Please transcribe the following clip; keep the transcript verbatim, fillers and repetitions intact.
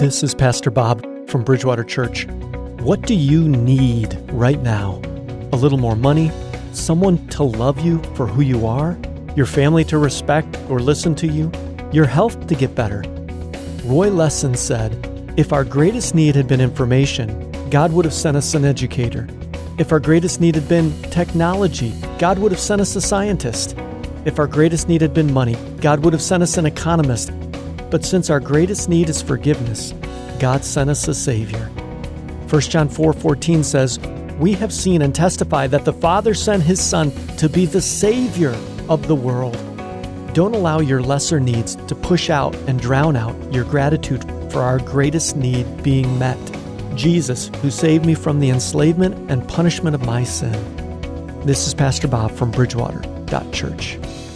This is Pastor Bob from Bridgewater Church. What do you need right now? A little more money? Someone to love you for who you are? Your family to respect or listen to you? Your health to get better? Roy Lessin said, if our greatest need had been information, God would have sent us an educator. If our greatest need had been technology, God would have sent us a scientist. If our greatest need had been money, God would have sent us an economist. But since our greatest need is forgiveness, God sent us a Savior. First John four fourteen says, we have seen and testify that the Father sent His Son to be the Savior of the world. Don't allow your lesser needs to push out and drown out your gratitude for our greatest need being met. Jesus, who saved me from the enslavement and punishment of my sin. This is Pastor Bob from Bridgewater Church.